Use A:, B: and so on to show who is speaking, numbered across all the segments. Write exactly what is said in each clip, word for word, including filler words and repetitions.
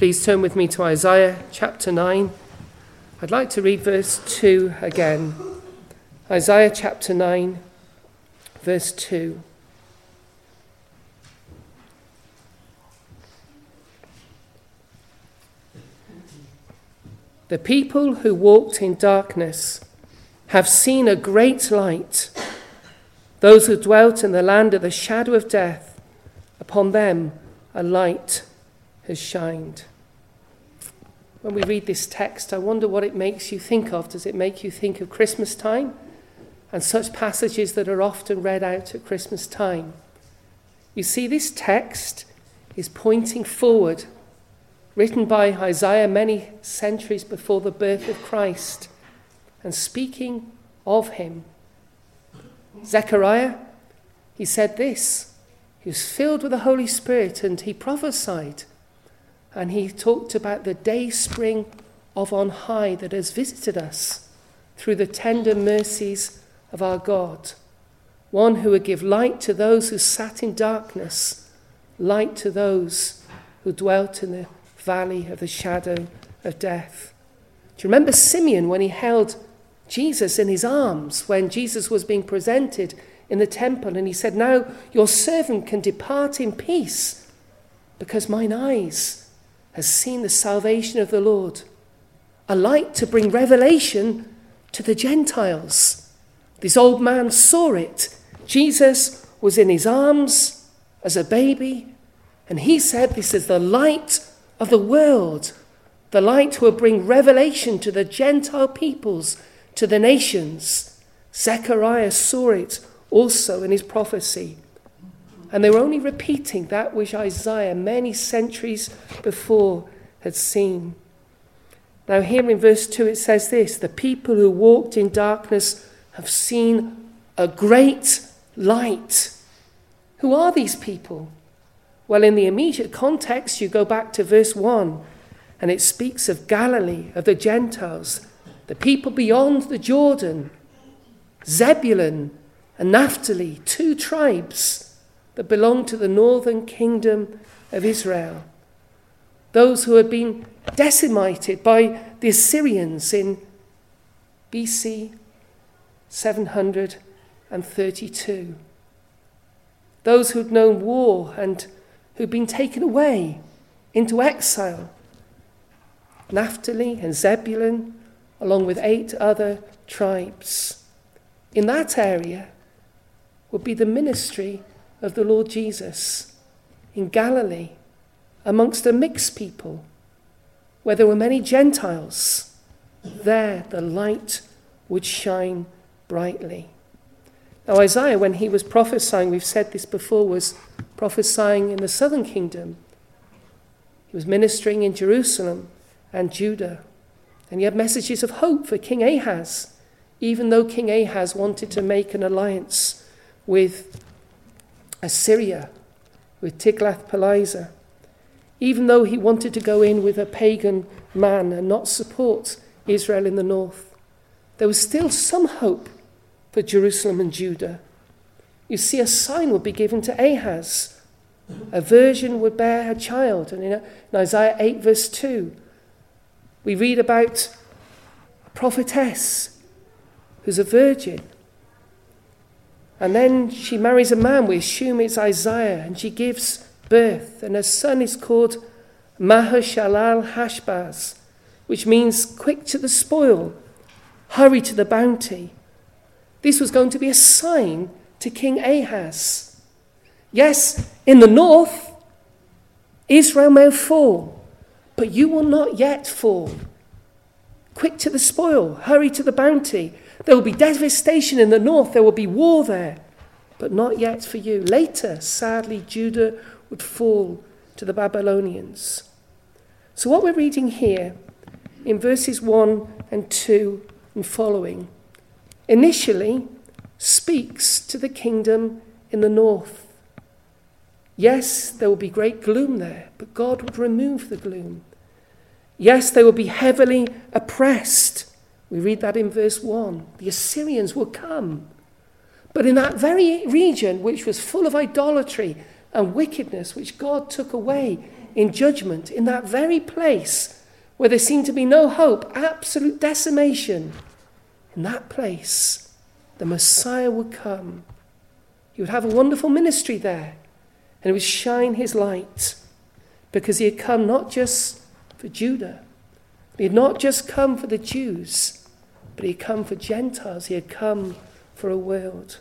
A: Please turn with me to Isaiah chapter nine. I'd like to read verse two again. Isaiah chapter nine, verse two. The people who walked in darkness have seen a great light. Those who dwelt in the land of the shadow of death, upon them a light has shined. When we read this text, I wonder what it makes you think of. Does it make you think of Christmas time and such passages that are often read out at Christmas time? You see, this text is pointing forward, written by Isaiah many centuries before the birth of Christ, and speaking of him. Zechariah, he said this. He was filled with the Holy Spirit and he prophesied. And he talked about the day spring of on high that has visited us through the tender mercies of our God. One who would give light to those who sat in darkness, light to those who dwelt in the valley of the shadow of death. Do you remember Simeon when he held Jesus in his arms, when Jesus was being presented in the temple, and he said, "Now your servant can depart in peace, because mine eyes has seen the salvation of the Lord, a light to bring revelation to the Gentiles." This old man saw it. Jesus was in his arms as a baby, and he said, "This is the light of the world, the light who will bring revelation to the Gentile peoples, to the nations." Zechariah saw it also in his prophecy. And they were only repeating that which Isaiah many centuries before had seen. Now here in verse two it says this: the people who walked in darkness have seen a great light. Who are these people? Well, in the immediate context, you go back to verse one, and it speaks of Galilee, of the Gentiles, the people beyond the Jordan, Zebulun and Naphtali, two tribes that belong to the northern kingdom of Israel. Those who had been decimated by the Assyrians in B C seven hundred thirty-two. Those who'd known war and who'd been taken away into exile. Naphtali and Zebulun, along with eight other tribes. In that area would be the ministry of the Lord Jesus in Galilee, amongst a mixed people, where there were many Gentiles. There the light would shine brightly. Now Isaiah, when he was prophesying, we've said this before, was prophesying in the southern kingdom. He was ministering in Jerusalem and Judah. And he had messages of hope for King Ahaz, even though King Ahaz wanted to make an alliance with Assyria, with Tiglath-Pileser. Even though he wanted to go in with a pagan man and not support Israel in the north, there was still some hope for Jerusalem and Judah. You see, a sign would be given to Ahaz. A virgin would bear a child. And in Isaiah eight verse two, we read about a prophetess who's a virgin. And then she marries a man, we assume it's Isaiah, and she gives birth. And her son is called Maher-shalal-hash-baz, which means quick to the spoil, hurry to the bounty. This was going to be a sign to King Ahaz. Yes, in the north, Israel may fall, but you will not yet fall. Quick to the spoil, hurry to the bounty. There will be devastation in the north, there will be war there, but not yet for you. Later, sadly, Judah would fall to the Babylonians. So what we're reading here in verses one and two and following, initially speaks to the kingdom in the north. Yes, there will be great gloom there, but God would remove the gloom. Yes, they will be heavily oppressed. We read that in verse one. The Assyrians will come. But in that very region, which was full of idolatry and wickedness which God took away in judgment, in that very place where there seemed to be no hope, absolute decimation, in that place, the Messiah would come. He would have a wonderful ministry there, and he would shine his light, because he had come not just for Judah, he had not just come for the Jews, but he had come for Gentiles. He had come for a world.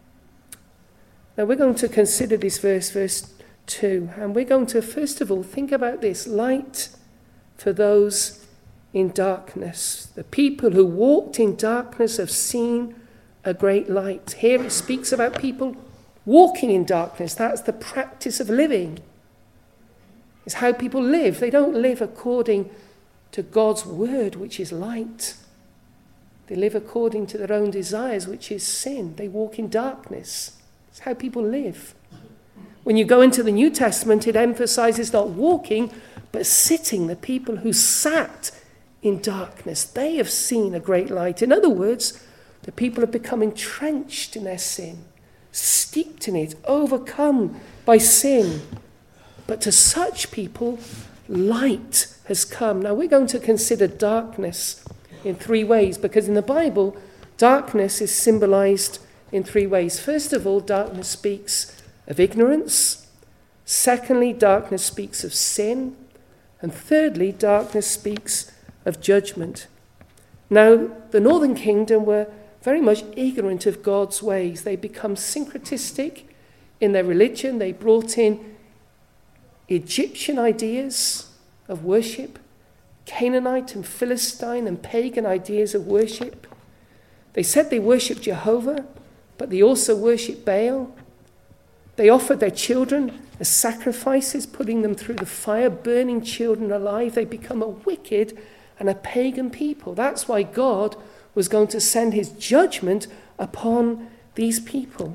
A: Now we're going to consider this verse, verse two, and we're going to first of all think about this light for those in darkness. The people who walked in darkness have seen a great light. Here it speaks about people walking in darkness. That's the practice of living. It's how people live. They don't live according to God's word, which is light. They live according to their own desires, which is sin. They walk in darkness. It's how people live. When you go into the New Testament, it emphasizes not walking, but sitting. The people who sat in darkness, they have seen a great light. In other words, the people have become entrenched in their sin, steeped in it, overcome by sin. But to such people, light has come. Now we're going to consider darkness in three ways, because in the Bible, darkness is symbolized in three ways. First of all, darkness speaks of ignorance. Secondly, darkness speaks of sin. And thirdly, darkness speaks of judgment. Now, the northern kingdom were very much ignorant of God's ways. They become syncretistic in their religion. They brought in Egyptian ideas of worship, Canaanite and Philistine and pagan ideas of worship. They said they worshipped Jehovah, but they also worshipped Baal. They offered their children as sacrifices, putting them through the fire, burning children alive. They become a wicked and a pagan people. That's why God was going to send his judgment upon these people.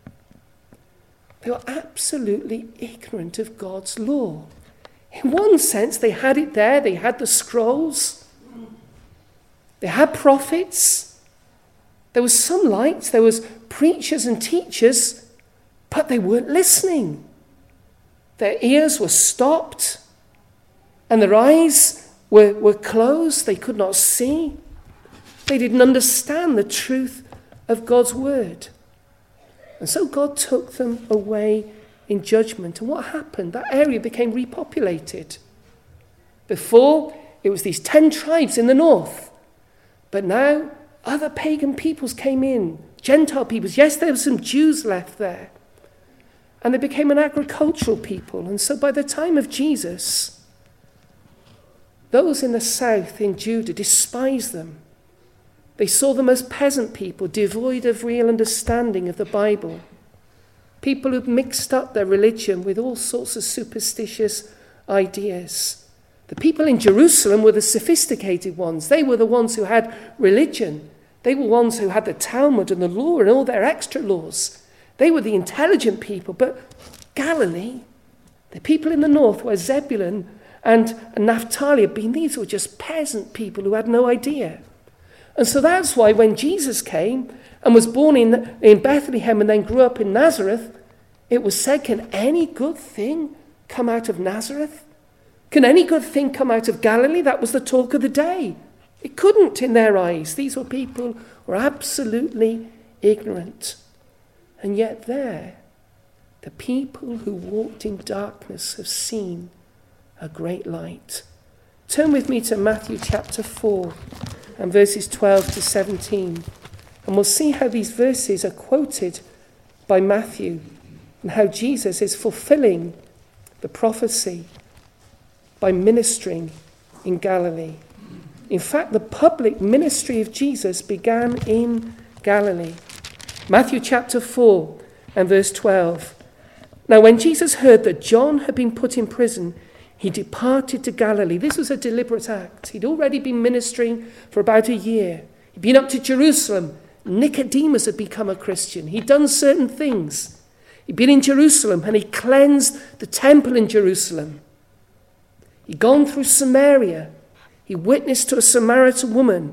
A: They were absolutely ignorant of God's law. In one sense, they had it there. They had the scrolls. They had prophets. There was some light. There was preachers and teachers, but they weren't listening. Their ears were stopped, and their eyes were, were closed. They could not see. They didn't understand the truth of God's word. And so God took them away in judgment. And what happened? That area became repopulated. Before, it was these ten tribes in the north. But now, other pagan peoples came in. Gentile peoples. Yes, there were some Jews left there. And they became an agricultural people. And so by the time of Jesus, those in the south, in Judah, despised them. They saw them as peasant people, devoid of real understanding of the Bible. People who'd mixed up their religion with all sorts of superstitious ideas. The people in Jerusalem were the sophisticated ones. They were the ones who had religion. They were ones who had the Talmud and the law and all their extra laws. They were the intelligent people. But Galilee, the people in the north where Zebulun and Naphtali had been, these were just peasant people who had no idea. And so that's why when Jesus came and was born in, in Bethlehem and then grew up in Nazareth, it was said, can any good thing come out of Nazareth? Can any good thing come out of Galilee? That was the talk of the day. It couldn't in their eyes. These were people who were absolutely ignorant. And yet there, the people who walked in darkness have seen a great light. Turn with me to Matthew chapter four and verses twelve to seventeen. And we'll see how these verses are quoted by Matthew and how Jesus is fulfilling the prophecy by ministering in Galilee. In fact, the public ministry of Jesus began in Galilee. Matthew chapter four and verse twelve. Now when Jesus heard that John had been put in prison, he departed to Galilee. This was a deliberate act. He'd already been ministering for about a year. He'd been up to Jerusalem. Nicodemus had become a Christian. He'd done certain things. He'd been in Jerusalem and he cleansed the temple in Jerusalem. He'd gone through Samaria. He witnessed to a Samaritan woman.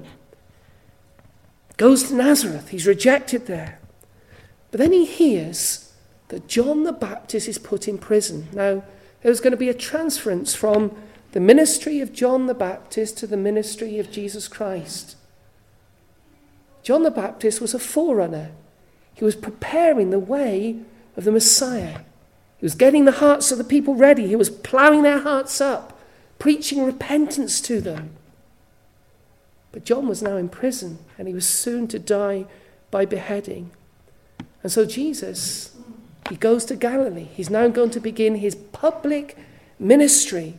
A: Goes to Nazareth. He's rejected there. But then he hears that John the Baptist is put in prison. Now, there was going to be a transference from the ministry of John the Baptist to the ministry of Jesus Christ. John the Baptist was a forerunner. He was preparing the way of the Messiah. He was getting the hearts of the people ready. He was ploughing their hearts up, preaching repentance to them. But John was now in prison, and he was soon to die by beheading. And so Jesus, he goes to Galilee. He's now going to begin his public ministry.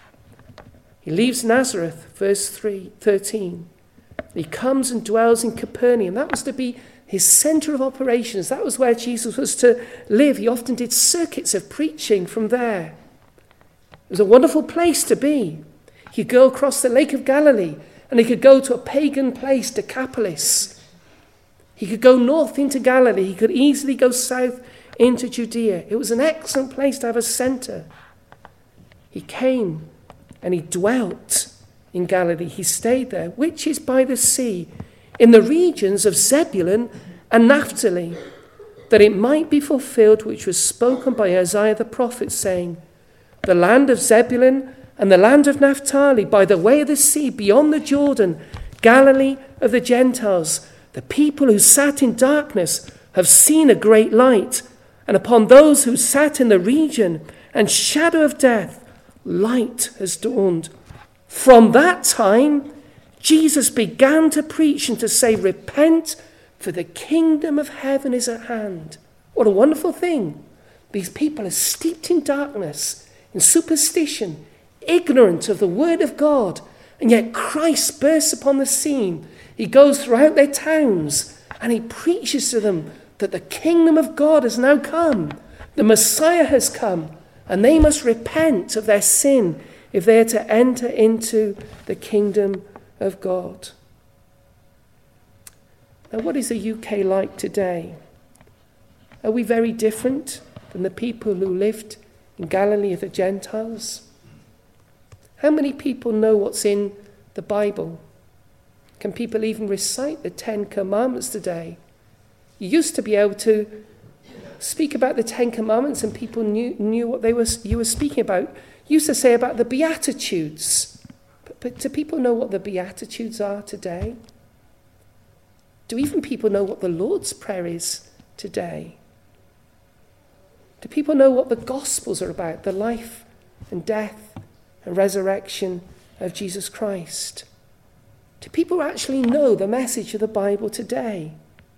A: He leaves Nazareth, verse three, thirteen. He comes and dwells in Capernaum. That was to be his centre of operations. That was where Jesus was to live. He often did circuits of preaching from there. It was a wonderful place to be. He could go across the Lake of Galilee, and he could go to a pagan place, Decapolis. He could go north into Galilee. He could easily go south into Judea. It was an excellent place to have a centre. He came and he dwelt in Galilee. He stayed there, which is by the sea, in the regions of Zebulun and Naphtali, that it might be fulfilled which was spoken by Isaiah the prophet, saying, the land of Zebulun and the land of Naphtali, by the way of the sea, beyond the Jordan, Galilee of the Gentiles, the people who sat in darkness have seen a great light, and upon those who sat in the region and shadow of death, light has dawned. From that time, Jesus began to preach and to say, repent, for the kingdom of heaven is at hand. What a wonderful thing. These people are steeped in darkness, in superstition, ignorant of the word of God, and yet Christ bursts upon the scene. He goes throughout their towns and he preaches to them that the kingdom of God has now come. The Messiah has come, and they must repent of their sin if they are to enter into the kingdom of God. Now, what is the U K like today? Are we very different than the people who lived in Galilee of the Gentiles? How many people know what's in the Bible? Can people even recite the Ten Commandments today? You used to be able to speak about the Ten Commandments and people knew, knew what they were, you were speaking about. You used to say about the Beatitudes. But, but do people know what the Beatitudes are today? Do even people know what the Lord's Prayer is today? Do people know what the Gospels are about, the life and death and resurrection of Jesus Christ? Do people actually know the message of the Bible today?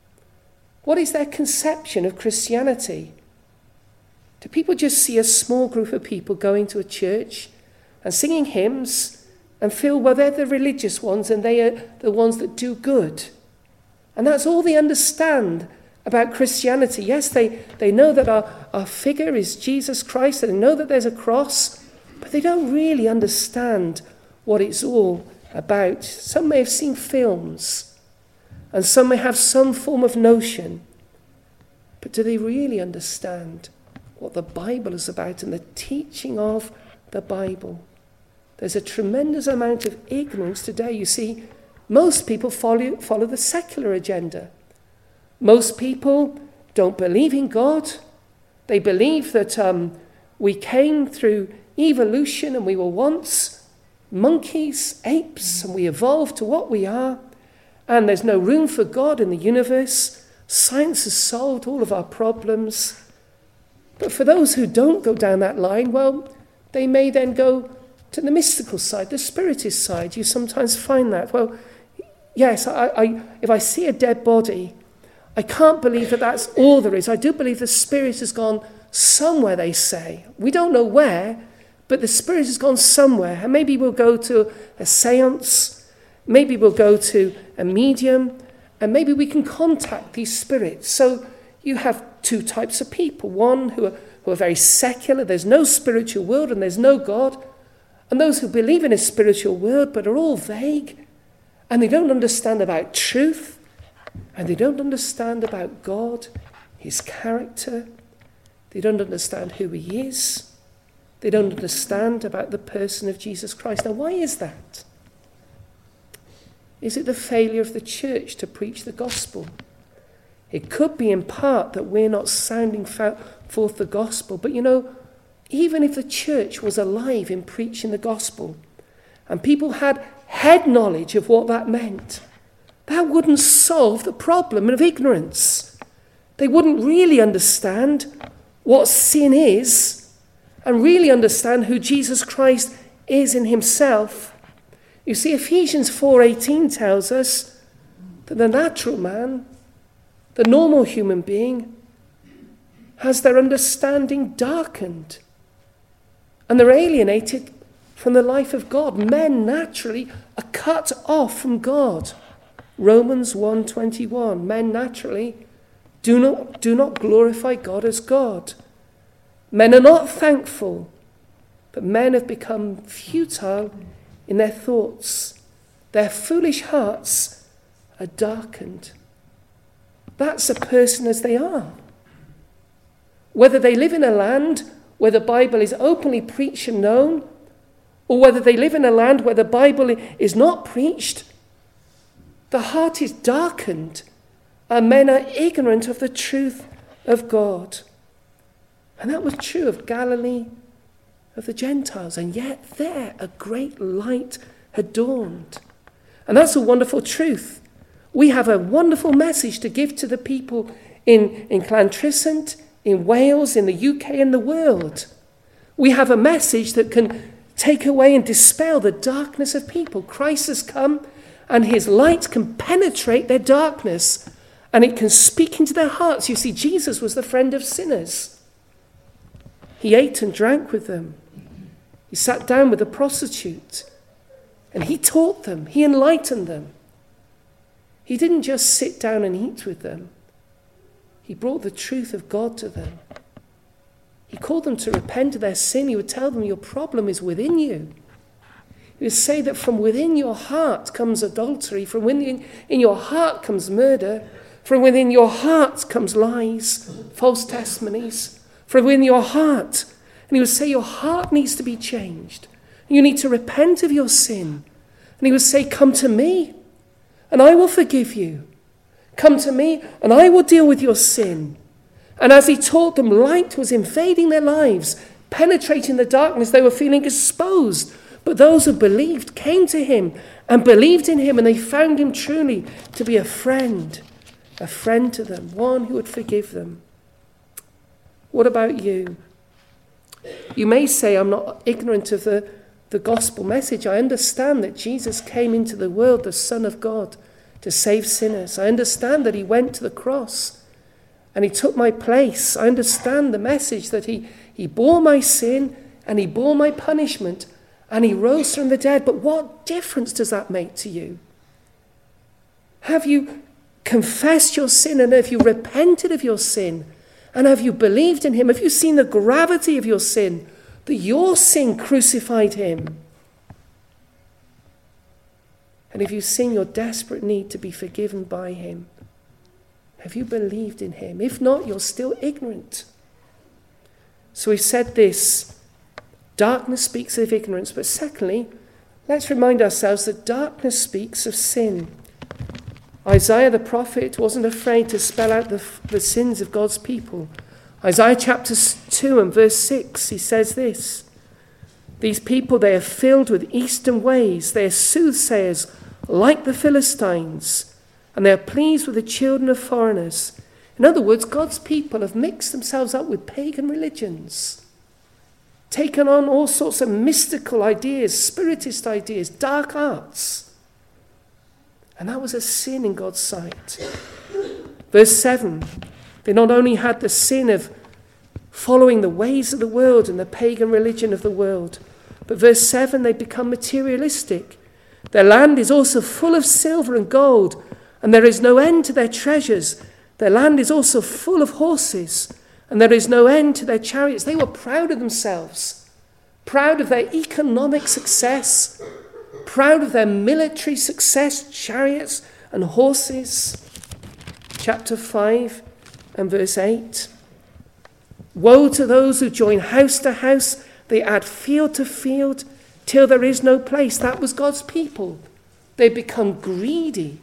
A: What is their conception of Christianity? Do people just see a small group of people going to a church and singing hymns and feel, well, they're the religious ones and they are the ones that do good? And that's all they understand about Christianity. Yes, they, they know that our, our figure is Jesus Christ, and they know that there's a cross, but they don't really understand what it's all about. Some may have seen films, and some may have some form of notion, but do they really understand what the Bible is about and the teaching of the Bible? There's a tremendous amount of ignorance today. You see, most people follow, follow the secular agenda. Most people don't believe in God. They believe that um, we came through evolution and we were once monkeys, apes, and we evolved to what we are. And there's no room for God in the universe. Science has solved all of our problems. But for those who don't go down that line, well, they may then go to the mystical side, the spiritist side. You sometimes find that. Well, yes, I, I, if I see a dead body, I can't believe that that's all there is. I do believe the spirit has gone somewhere, they say. We don't know where, but the spirit has gone somewhere. And maybe we'll go to a seance, maybe we'll go to a medium, and maybe we can contact these spirits. So you have two types of people. One who are, who are very secular, there's no spiritual world and there's no God. And those who believe in a spiritual world but are all vague, and they don't understand about truth, and they don't understand about God, his character. They don't understand who he is. They don't understand about the person of Jesus Christ. Now, why is that? Is it the failure of the church to preach the gospel? It could be in part that we're not sounding forth the gospel. But you know, even if the church was alive in preaching the gospel and people had head knowledge of what that meant, that wouldn't solve the problem of ignorance. They wouldn't really understand what sin is and really understand who Jesus Christ is in himself. You see, Ephesians four eighteen tells us that the natural man, the normal human being, has their understanding darkened and they're alienated from the life of God. Men naturally are cut off from God. Romans one twenty-one, men naturally do not, do not glorify God as God. Men are not thankful, but men have become futile in their thoughts. Their foolish hearts are darkened. That's a person as they are. Whether they live in a land where the Bible is openly preached and known, or whether they live in a land where the Bible is not preached, the heart is darkened, and men are ignorant of the truth of God. And that was true of Galilee, of the Gentiles, and yet there a great light had dawned. And that's a wonderful truth. We have a wonderful message to give to the people in, in Llantrisant, in Wales, in the U K, and the world. We have a message that can take away and dispel the darkness of people. Christ has come, and his light can penetrate their darkness, and it can speak into their hearts. You see, Jesus was the friend of sinners. He ate and drank with them. He sat down with a prostitute, and he taught them. He enlightened them. He didn't just sit down and eat with them. He brought the truth of God to them. He called them to repent of their sin. He would tell them, your problem is within you. He would say that from within your heart comes adultery. From within in your heart comes murder. From within your heart comes lies, false testimonies. From within your heart. And he would say your heart needs to be changed. You need to repent of your sin. And he would say, come to me, and I will forgive you. Come to me, and I will deal with your sin. And as he taught them, light was invading their lives, penetrating the darkness. They were feeling exposed. But those who believed came to him and believed in him, and they found him truly to be a friend, a friend to them, one who would forgive them. What about you? You may say, I'm not ignorant of the, the gospel message. I understand that Jesus came into the world, the Son of God, to save sinners. I understand that he went to the cross and he took my place. I understand the message that he, he bore my sin and he bore my punishment and he rose from the dead. But what difference does that make to you? Have you confessed your sin, and have you repented of your sin? And have you believed in him? Have you seen the gravity of your sin? That your sin crucified him? And if you've seen your desperate need to be forgiven by him, have you believed in him? If not, you're still ignorant. So we've said this. Darkness speaks of ignorance. But secondly, let's remind ourselves that darkness speaks of sin. Isaiah the prophet wasn't afraid to spell out the, the sins of God's people. Isaiah chapter two and verse six, he says this. These people, they are filled with eastern ways. They are soothsayers like the Philistines, and they are pleased with the children of foreigners. In other words, God's people have mixed themselves up with pagan religions, taken on all sorts of mystical ideas, spiritist ideas, dark arts. And that was a sin in God's sight. Verse seven, they not only had the sin of following the ways of the world and the pagan religion of the world, but verse seven, they become materialistic. Their land is also full of silver and gold, and there is no end to their treasures. Their land is also full of horses, and there is no end to their chariots. They were proud of themselves, proud of their economic success, proud of their military success, chariots and horses. Chapter five and verse eight. Woe to those who join house to house, they add field to field, till there is no place. That was God's people. They become greedy,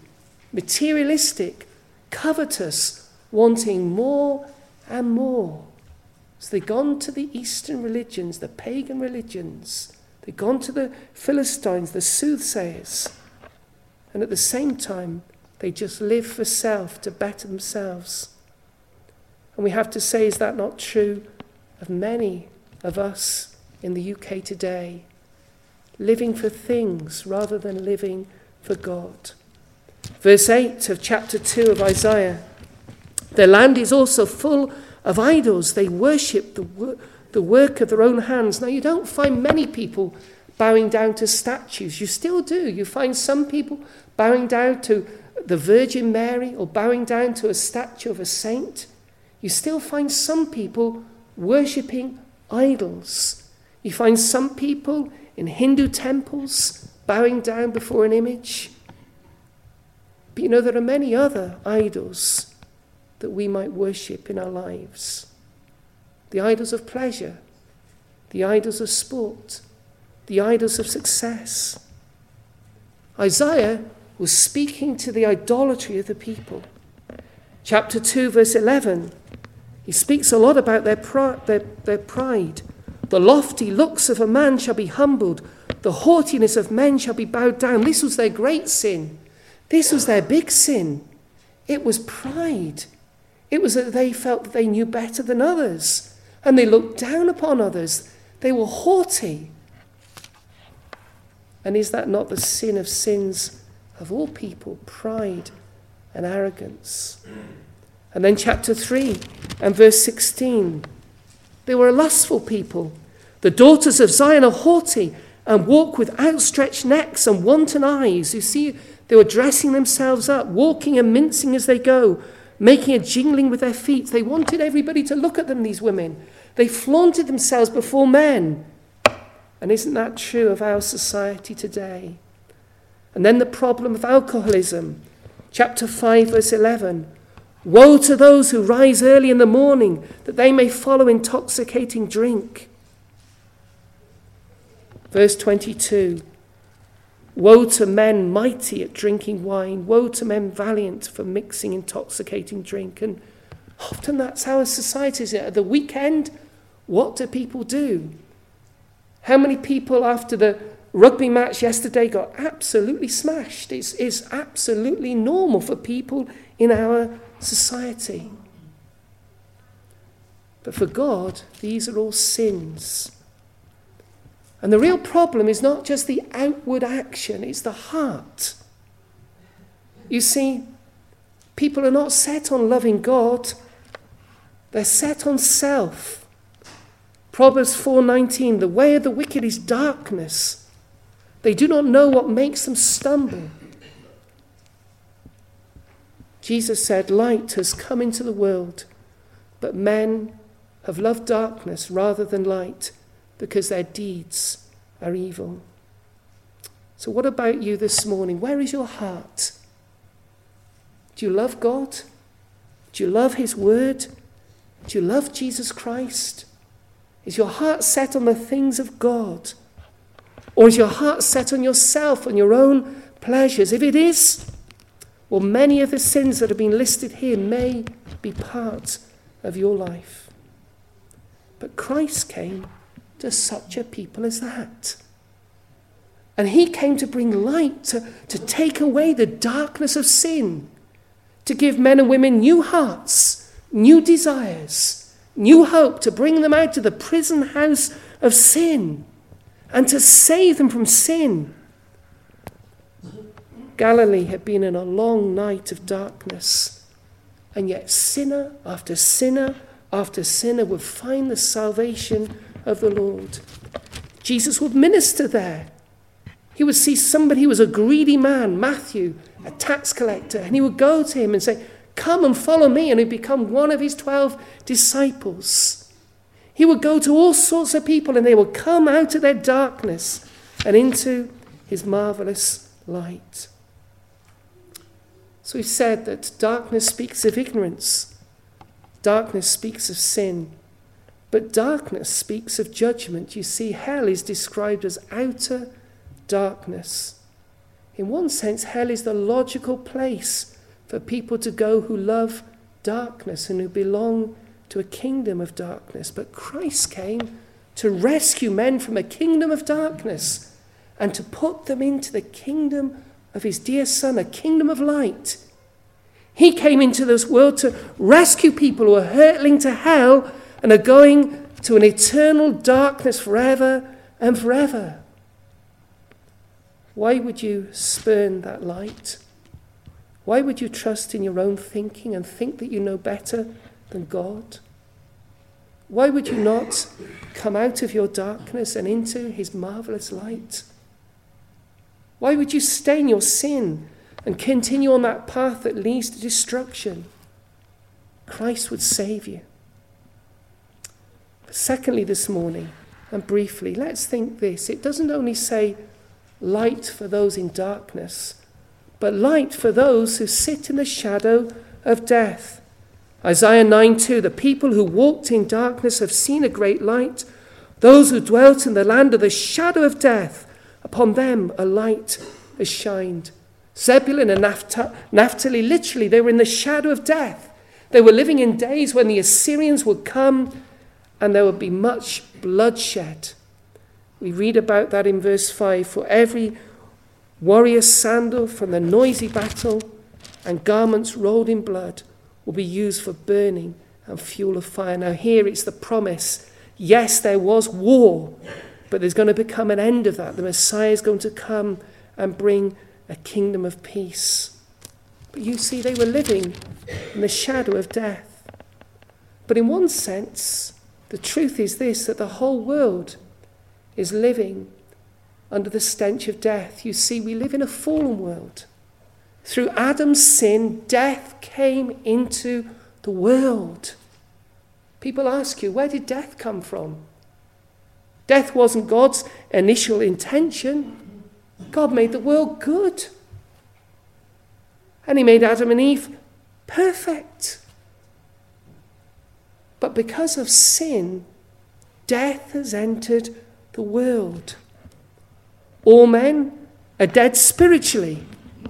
A: materialistic, covetous, wanting more and more. So they've gone to the Eastern religions, the pagan religions. They've gone to the Philistines, the soothsayers. And at the same time, they just live for self, to better themselves. And we have to say, is that not true of many of us in the U K today? Living for things rather than living for God. Verse eight of chapter two of Isaiah. Their land is also full of idols. They worship the, wor- the work of their own hands. Now, you don't find many people bowing down to statues. You still do. You find some people bowing down to the Virgin Mary or bowing down to a statue of a saint. You still find some people worshipping idols. You find some people in Hindu temples bowing down before an image. But you know, there are many other idols that we might worship in our lives. The idols of pleasure, the idols of sport, the idols of success. Isaiah was speaking to the idolatry of the people. Chapter two, verse eleven, he speaks a lot about their, pri- their, their pride. The lofty looks of a man shall be humbled. The haughtiness of men shall be bowed down. This was their great sin. This was their big sin. It was pride. It was that they felt that they knew better than others. And they looked down upon others. They were haughty. And is that not the sin of sins of all people? Pride and arrogance. And then chapter three and verse sixteen. They were a lustful people. The daughters of Zion are haughty and walk with outstretched necks and wanton eyes. You see, they were dressing themselves up, walking and mincing as they go, making a jingling with their feet. They wanted everybody to look at them, these women. They flaunted themselves before men. And isn't that true of our society today? And then the problem of alcoholism. Chapter five, verse eleven. Woe to those who rise early in the morning, that they may follow intoxicating drink. Verse twenty-two. Woe to men mighty at drinking wine. Woe to men valiant for mixing intoxicating drink. And often that's how society is. At the weekend, what do people do? How many people after the rugby match yesterday got absolutely smashed? It's, it's absolutely normal for people in our society. But for God, these are all sins. And the real problem is not just the outward action, it's the heart. You see, people are not set on loving God, they're set on self. Proverbs four nineteen, the way of the wicked is darkness. They do not know what makes them stumble. Jesus said, light has come into the world, but men have loved darkness rather than light, because their deeds are evil. So what about you this morning? Where is your heart? Do you love God? Do you love his word? Do you love Jesus Christ? Is your heart set on the things of God? Or is your heart set on yourself, on your own pleasures? If it is, well, many of the sins that have been listed here may be part of your life. But Christ came to such a people as that. And he came to bring light, to, to take away the darkness of sin, to give men and women new hearts, new desires, new hope, to bring them out of the prison house of sin and to save them from sin. Galilee had been in a long night of darkness, and yet sinner after sinner after sinner would find the salvation of the Lord. Jesus would minister there. He would see somebody who was a greedy man, Matthew, a tax collector, and he would go to him and say, come and follow me, and he'd become one of his twelve disciples. He would go to all sorts of people, and they would come out of their darkness and into his marvelous light. So he said that darkness speaks of ignorance. Darkness speaks of sin. But darkness speaks of judgment. You see, hell is described as outer darkness. In one sense, hell is the logical place for people to go who love darkness and who belong to a kingdom of darkness. But Christ came to rescue men from a kingdom of darkness and to put them into the kingdom of his dear Son, a kingdom of light. He came into this world to rescue people who are hurtling to hell and are going to an eternal darkness forever and forever. Why would you spurn that light? Why would you trust in your own thinking and think that you know better than God? Why would you not come out of your darkness and into his marvelous light? Why would you stay in your sin and continue on that path that leads to destruction? Christ would save you. But secondly, this morning, and briefly, let's think this. It doesn't only say light for those in darkness, but light for those who sit in the shadow of death. Isaiah nine two, the people who walked in darkness have seen a great light. Those who dwelt in the land of the shadow of death, upon them a light has shined. Zebulun and Naphtali, literally, they were in the shadow of death. They were living in days when the Assyrians would come and there would be much bloodshed. We read about that in verse five. For every warrior's sandal from the noisy battle and garments rolled in blood will be used for burning and fuel of fire. Now here it's the promise. Yes, there was war, but there's going to become an end of that. The Messiah is going to come and bring a kingdom of peace. But you see, they were living in the shadow of death. But in one sense, the truth is this, that the whole world is living under the stench of death. You see, we live in a fallen world. Through Adam's sin, death came into the world. People ask you, where did death come from? Death wasn't God's initial intention. God made the world good. And he made Adam and Eve perfect. But because of sin, death has entered the world. All men are dead spiritually.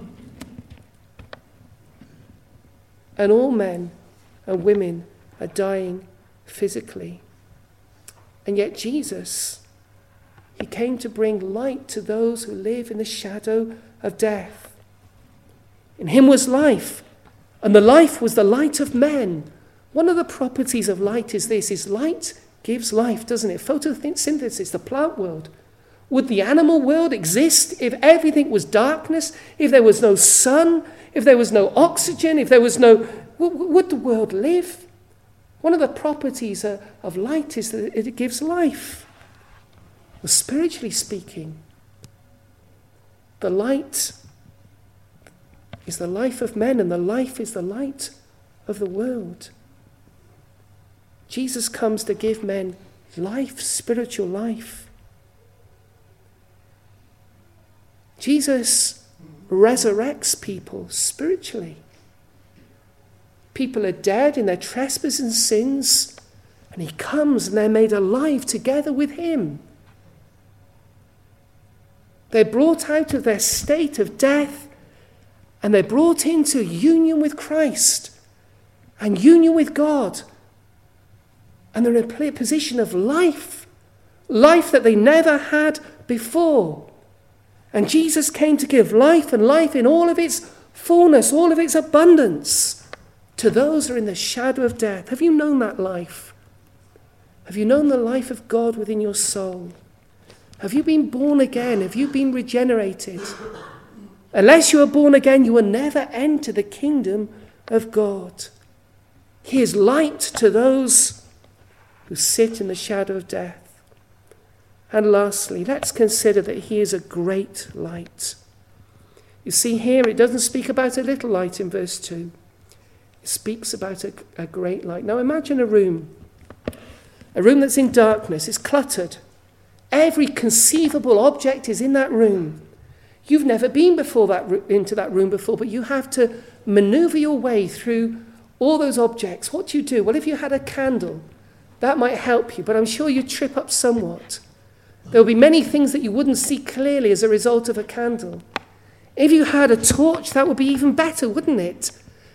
A: And all men and women are dying physically. And yet Jesus, he came to bring light to those who live in the shadow of death. In him was life, and the life was the light of men. One of the properties of light is this, is light gives life, doesn't it? Photosynthesis, the plant world. Would the animal world exist if everything was darkness, if there was no sun, if there was no oxygen, if there was no... Would the world live? One of the properties of light is that it gives life. Well, spiritually speaking, the light is the life of men, and the life is the light of the world. Jesus comes to give men life, spiritual life. Jesus resurrects people spiritually. People are dead in their trespasses and sins, and he comes and they're made alive together with him. They're brought out of their state of death, and they're brought into union with Christ and union with God. And they're in a position of life, life that they never had before. And Jesus came to give life, and life in all of its fullness, all of its abundance, to those who are in the shadow of death. Have you known that life? Have you known the life of God within your soul? Have you been born again? Have you been regenerated? Unless you are born again, you will never enter the kingdom of God. He is light to those who sit in the shadow of death. And lastly, let's consider that he is a great light. You see here, it doesn't speak about a little light in verse two. It speaks about a, a great light. Now imagine a room. A room that's in darkness. It's cluttered. Every conceivable object is in that room. You've never been before that into that room before, but you have to maneuver your way through all those objects. What do you do? Well, if you had a candle, that might help you, but I'm sure you'd trip up somewhat. There will be many things that you wouldn't see clearly as a result of a candle. If you had a torch, that would be even better, wouldn't it?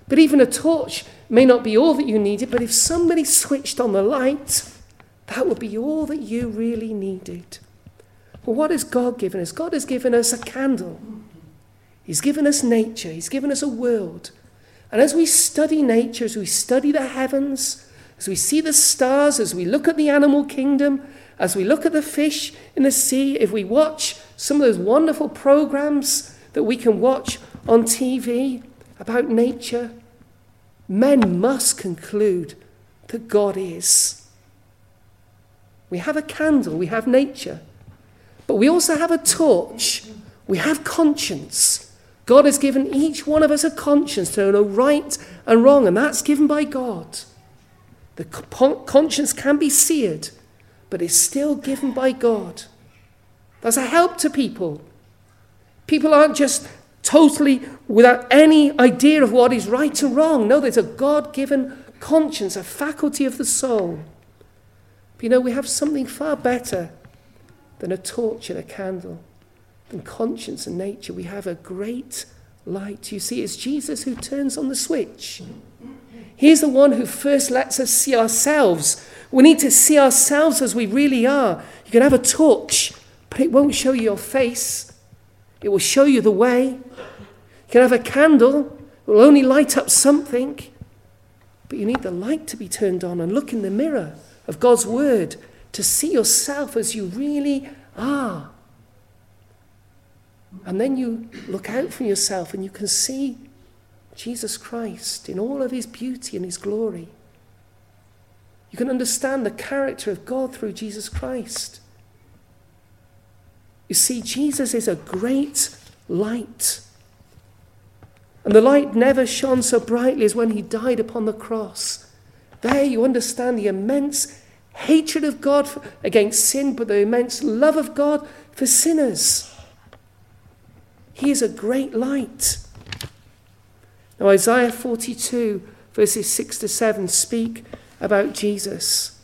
A: But even a torch may not be all that you needed, but if somebody switched on the light, that would be all that you really needed. Well, what has God given us? God has given us a candle. He's given us nature. He's given us a world. And as we study nature, as we study the heavens, as we see the stars, as we look at the animal kingdom, as we look at the fish in the sea, if we watch some of those wonderful programs that we can watch on T V about nature, men must conclude that God is. We have a candle, we have nature, but we also have a torch. We have conscience. God has given each one of us a conscience to know right and wrong, and that's given by God. The conscience can be seared, but it's still given by God. That's a help to people. People aren't just totally without any idea of what is right and wrong. No, there's a God-given conscience, a faculty of the soul. But you know, we have something far better than a torch and a candle, than conscience and nature. We have a great light. You see, it's Jesus who turns on the switch. He's the one who first lets us see ourselves. We need to see ourselves as we really are. You can have a torch, but it won't show you your face. It will show you the way. You can have a candle. It will only light up something. But you need the light to be turned on and look in the mirror of God's word to see yourself as you really are. And then you look out from yourself and you can see Jesus Christ in all of his beauty and his glory. You can understand the character of God through Jesus Christ. You see, Jesus is a great light. And the light never shone so brightly as when he died upon the cross. There you understand the immense hatred of God against sin, but the immense love of God for sinners. He is a great light. Now Isaiah forty-two verses six to seven speak about Jesus.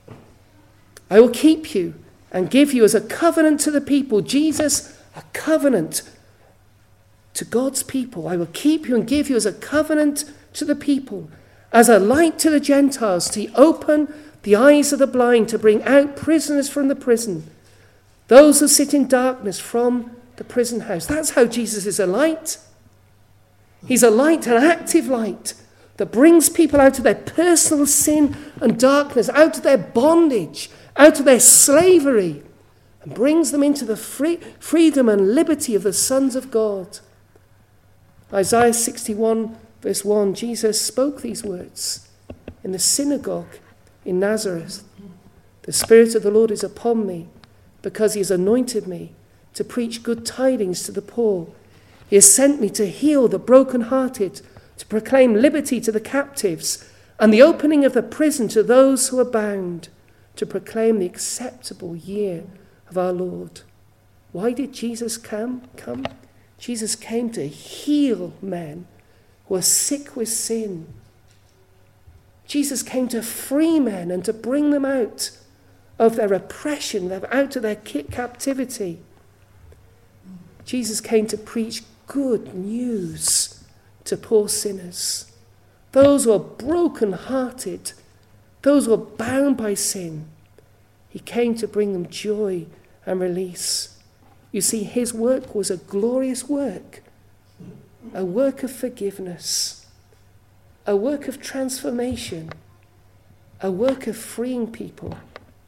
A: I will keep you and give you as a covenant to the people. Jesus, a covenant to God's people. I will keep you and give you as a covenant to the people, as a light to the Gentiles, to open the eyes of the blind, to bring out prisoners from the prison, those who sit in darkness from the prison house. That's how Jesus is a light. He's a light, an active light, that brings people out of their personal sin and darkness, out of their bondage, out of their slavery, and brings them into the free, freedom and liberty of the sons of God. Isaiah sixty-one verse one, Jesus spoke these words in the synagogue in Nazareth. The Spirit of the Lord is upon me, because he has anointed me to preach good tidings to the poor. He has sent me to heal the brokenhearted, to proclaim liberty to the captives, and the opening of the prison to those who are bound, to proclaim the acceptable year of our Lord. Why did Jesus come? Come? Jesus came to heal men who are sick with sin. Jesus came to free men and to bring them out of their oppression, out of their captivity. Jesus came to preach good news to poor sinners, those who are broken-hearted, those who are bound by sin. He came to bring them joy and release. You see, his work was a glorious work, a work of forgiveness, a work of transformation, a work of freeing people.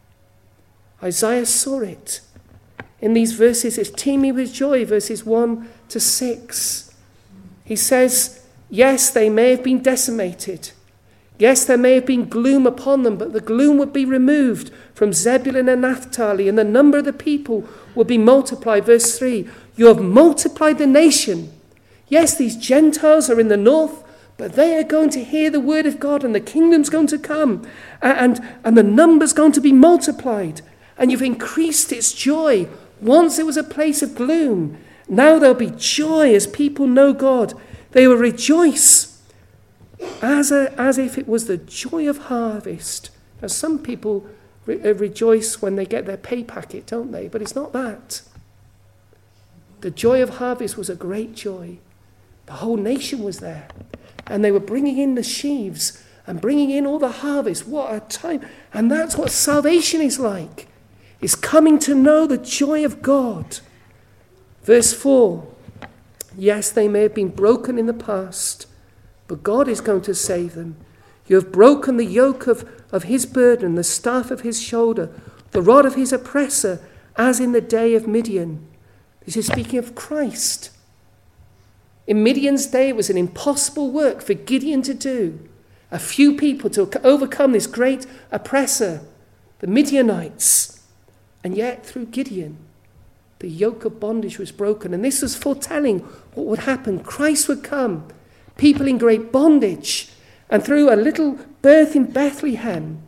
A: Isaiah saw it. In these verses, it's teeming with joy, verses one to six. He says, yes, they may have been decimated. Yes, there may have been gloom upon them, but the gloom would be removed from Zebulun and Naphtali, and the number of the people would be multiplied. Verse three, you have multiplied the nation. Yes, these Gentiles are in the north, but they are going to hear the word of God, and the kingdom's going to come, and, and the number's going to be multiplied. And you've increased its joy. Once it was a place of gloom. Now there'll be joy as people know God. They will rejoice as, a, as if it was the joy of harvest. Now some people re- rejoice when they get their pay packet, don't they? But it's not that. The joy of harvest was a great joy. The whole nation was there. and they were bringing in the sheaves and bringing in all the harvest. What a time. And that's what salvation is like. It's coming to know the joy of God. Verse four. Yes, they may have been broken in the past, but God is going to save them. You have broken the yoke of, of his burden, the staff of his shoulder, the rod of his oppressor, as in the day of Midian. This is speaking of Christ. In Midian's day, it was an impossible work for Gideon to do. A few people to overcome this great oppressor, the Midianites. And yet, through Gideon, the yoke of bondage was broken. And this was foretelling what would happen. Christ would come, people in great bondage, and through a little birth in Bethlehem,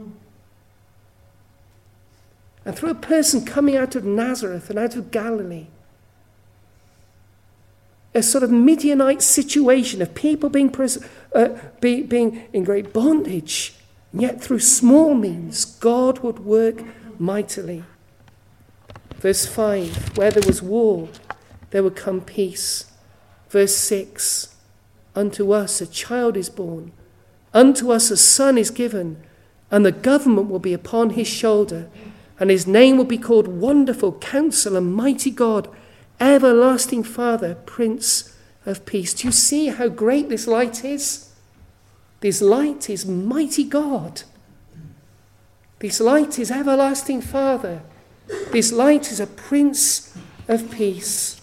A: and through a person coming out of Nazareth and out of Galilee, a sort of Midianite situation of people being, pres- uh, be, being in great bondage, and yet through small means, God would work mightily. Verse five, where there was war, there would come peace. Verse six, unto us a child is born, unto us a son is given, and the government will be upon his shoulder, and his name will be called Wonderful Counselor, Mighty God, Everlasting Father, Prince of Peace. Do you see how great this light is? This light is Mighty God. This light is Everlasting Father. This light is a Prince of Peace.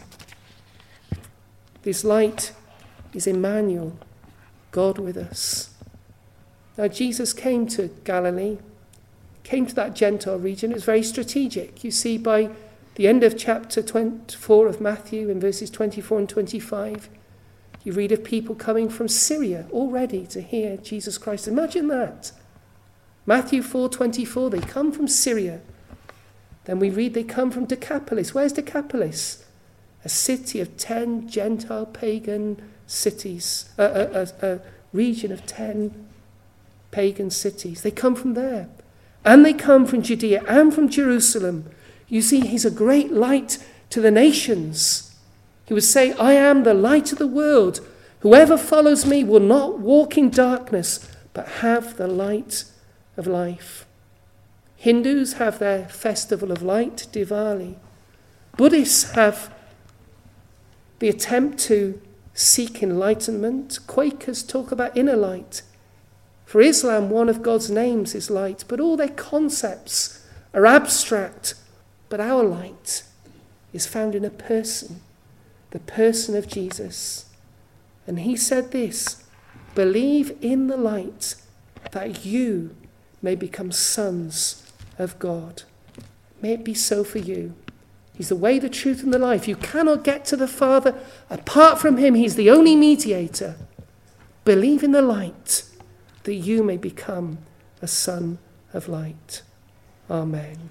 A: This light is Emmanuel, God with us. Now, Jesus came to Galilee, came to that Gentile region. It was very strategic. You see, by the end of chapter twenty-four of Matthew, in verses twenty-four and twenty-five, you read of people coming from Syria already to hear Jesus Christ. Imagine that. Matthew four twenty-four, they come from Syria. Then we read they come from Decapolis. Where's Decapolis? A city of ten Gentile pagan cities, a, a, a, a region of ten pagan cities. They come from there. And they come from Judea and from Jerusalem. You see, he's a great light to the nations. He would say, I am the light of the world. Whoever follows me will not walk in darkness, but have the light of life. Hindus have their festival of light, Diwali. Buddhists have the attempt to seek enlightenment. Quakers talk about inner light. For Islam, one of God's names is light, but all their concepts are abstract. But our light is found in a person, the person of Jesus. And he said this, believe in the light that you may become sons of God. May it be so for you. He's the way, the truth, and the life. You cannot get to the Father apart from him. He's the only mediator. Believe in the light that you may become a son of light. Amen.